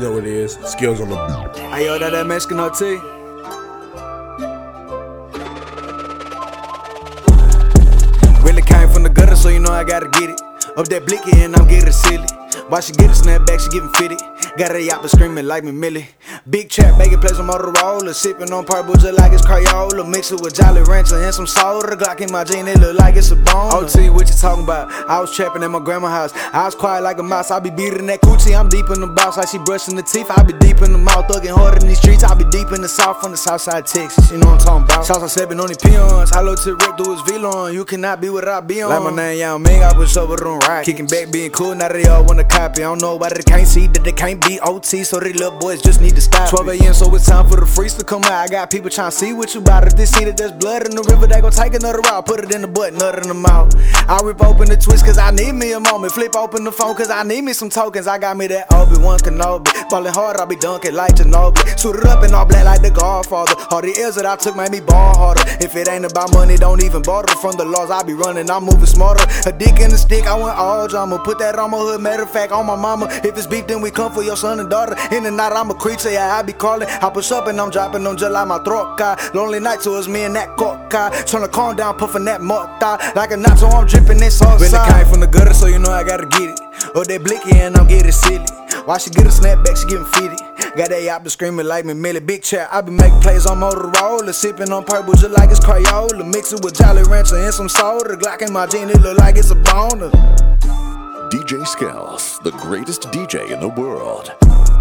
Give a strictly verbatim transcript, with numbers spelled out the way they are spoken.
You know what it is. Skills on the beat. Hey, yo, that that Mexican O T. Really came from the gutter, so you know I gotta get it. Up that blicky and I'm getting silly. Why she get a snap back, she getting fitted. Got a yapper screaming like me Millie. Big trap, making plays on Motorola. Sipping on purple just like it's Crayola. Mix it with Jolly Rancher and some soda. Glock in my jean, it look like it's a bone. O T, what you talking about? I was trapping at my grandma's house. I was quiet like a mouse. I be beating that coochie. I'm deep in the box like she brushing the teeth. I be deep in the mouth, thugging hard in these streets. I be deep in the south from the south side Texas. You know what I'm talking about? Southside stepping on the peons. Hollow tip rip through his V-Lon. You cannot be what I be on. Like my name Young Ming, I push over them rockets. Kicking back, being cool, now they all wanna copy. I don't know why they can't see that they can't be O T, so they little boys just need to stop. twelve A M, so it's time for the freaks to come out. I got people trying to see what you bout. If they see that there's blood in the river, they gon' take another route. Put it in the butt, nut in the mouth. I rip open the twist cause I need me a moment. Flip open the phone cause I need me some tokens. I got me that Obi-Wan Kenobi. Ballin' hard, I be dunking like Ginobili. Suit it up in all black like the Godfather. All the L's that I took made me ball harder. If it ain't about money, don't even bother. From the laws I be running, I'm moving smarter. A dick in the stick, I went all drama. Put that on my hood, matter of fact, on my mama. If it's beef, then we come for your son and daughter. In the night, I'm a creature, yeah, I be calling. I push up and I'm dropping them just like my throat guy. Lonely night, so it's me and that cock guy. Tryna calm down, puffin' that mortar. Like a nacho, I'm drippin' this sauce. Really came from the gutter, so you know I gotta get it. Up that blicky and I'm getting silly. Why she get a snap back, she getting fitted. Got that yapper screaming like me Millie. Big trap, I be making plays on Motorola. Sipping on purple just like it's Crayola. Mix it with Jolly Rancher and some soda. Glock in my jean, it look like it's a boner. D J Skells, the greatest D J in the world.